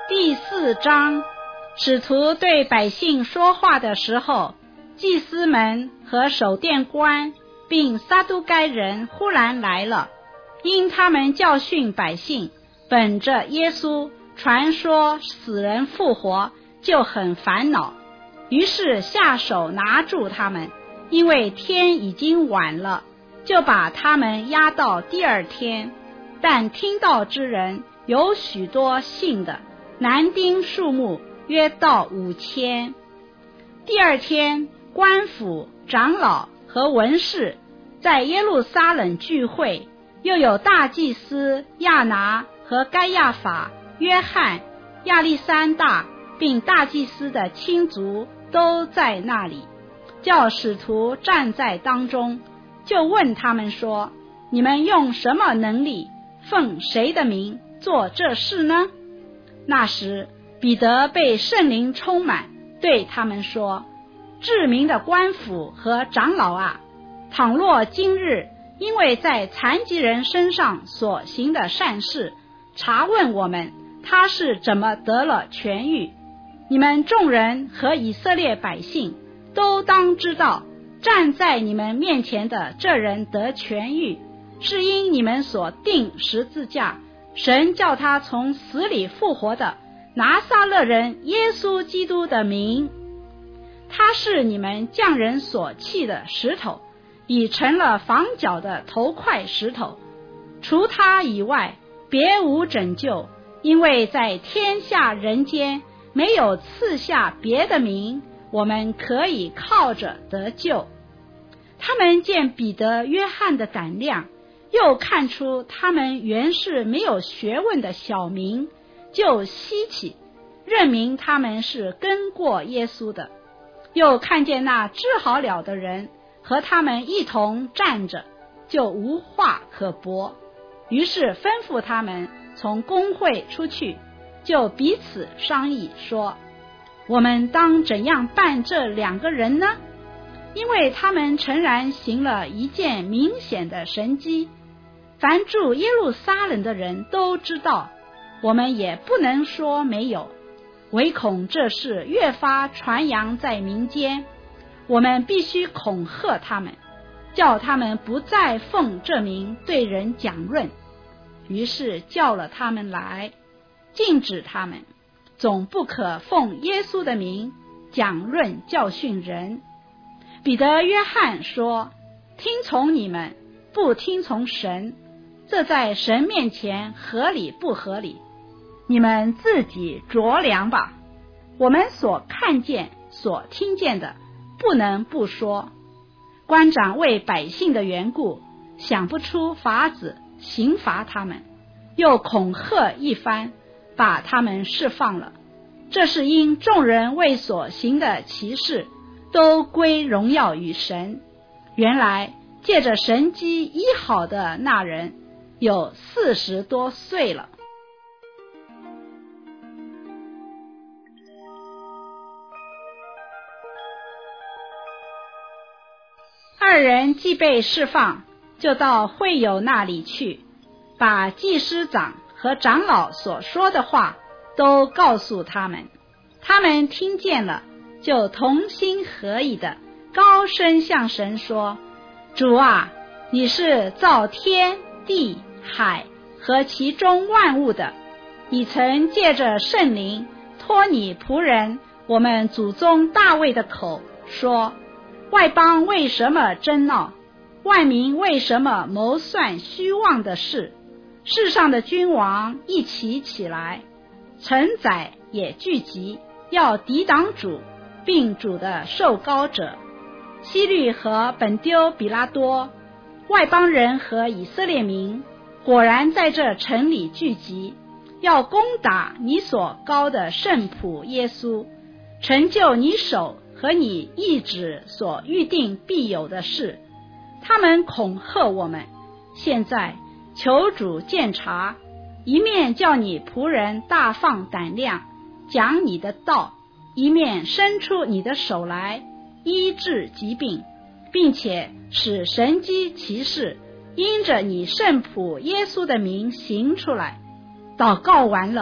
第4章，使徒对百姓说话的时候，祭司们和守殿官并撒都该人忽然来了，因他们教训百姓，本着耶稣传说死人复活，就很烦恼，于是下手拿住他们，因为天已经晚了，就把他们押到第2天。但听道之人有许多信的，男丁数目约到5000。第2天，官府、长老和文士在耶路撒冷聚会，又有大祭司亚拿和该亚法、约翰、亚历山大并大祭司的亲族都在那里，叫使徒站在当中，就问他们说：你们用什么能力，奉谁的名做这事呢？那时彼得被圣灵充满，对他们说：至明的官府和长老啊，倘若今日因为在残疾人身上所行的善事，查问我们他是怎么得了痊愈，你们众人和以色列百姓都当知道，站在你们面前的这人得痊愈，是因你们所钉十字架，神叫他从死里复活的拿撒勒人耶稣基督的名。他是你们匠人所弃的石头，已成了房角的头块石头。除他以外，别无拯救，因为在天下人间没有赐下别的名，我们可以靠着得救。他们见彼得、约翰的胆量，又看出他们原是没有学问的小民，就稀奇，认明他们是跟过耶稣的。又看见那治好了的人和他们一同站着，就无话可驳，于是吩咐他们从公会出去，就彼此商议说：我们当怎样办这2个人呢？因为他们诚然行了一件明显的神迹，凡住耶路撒冷的人都知道，我们也不能说没有，唯恐这事越发传扬在民间，我们必须恐吓他们，叫他们不再奉这名对人讲论。于是叫了他们来，禁止他们，总不可奉耶稣的名讲论教训人。彼得、约翰说：听从你们，不听从神，这在神面前合理不合理？你们自己酌量吧。我们所看见、所听见的，不能不说。官长为百姓的缘故，想不出法子刑罚他们，又恐吓一番，把他们释放了。这是因众人为所行的奇事，都归荣耀于神。原来借着神迹医好的那人，有40多岁了。2人既被释放，就到会友那里去，把祭司长和长老所说的话都告诉他们。他们听见了，就同心合意的高声向神说：主啊，你是造天地海和其中万物的，你曾借着圣灵托你仆人我们祖宗大卫的口说：外邦为什么争闹？万民为什么谋算虚妄的事？世上的君王一起起来，臣宰也聚集，要抵挡主，并主的受膏者。希律和本丢比拉多、外邦人和以色列民，果然在这城里聚集，要攻打你所膏的圣仆耶稣，成就你手和你意志所预定必有的事。他们恐吓我们，现在求主鉴察，一面叫你仆人大放胆量讲你的道，一面伸出你的手来医治疾病，并且使神迹奇事因着你圣仆耶稣的名行出来。祷告完了，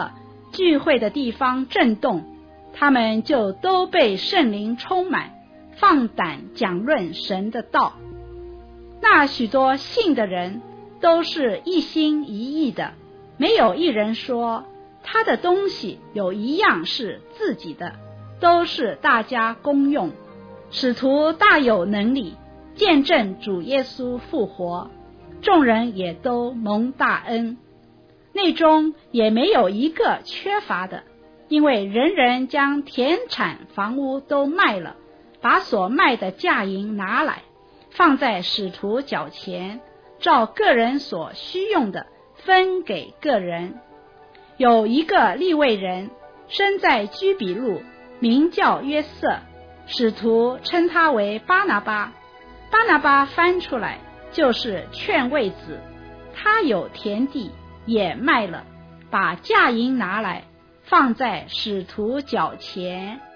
聚会的地方震动，他们就都被圣灵充满，放胆讲论神的道。那许多信的人都是一心一意的，没有一人说他的东西有一样是自己的，都是大家公用。使徒大有能力见证主耶稣复活，众人也都蒙大恩，内中也没有一个缺乏的，因为人人将田产房屋都卖了，把所卖的价银拿来，放在使徒脚前，照个人所需用的分给个人。有一个利未人生在居比路，名叫约瑟，使徒称他为巴拿巴。巴拿巴翻出来就是劝慰子，他有田地也卖了，把价银拿来，放在使徒脚前。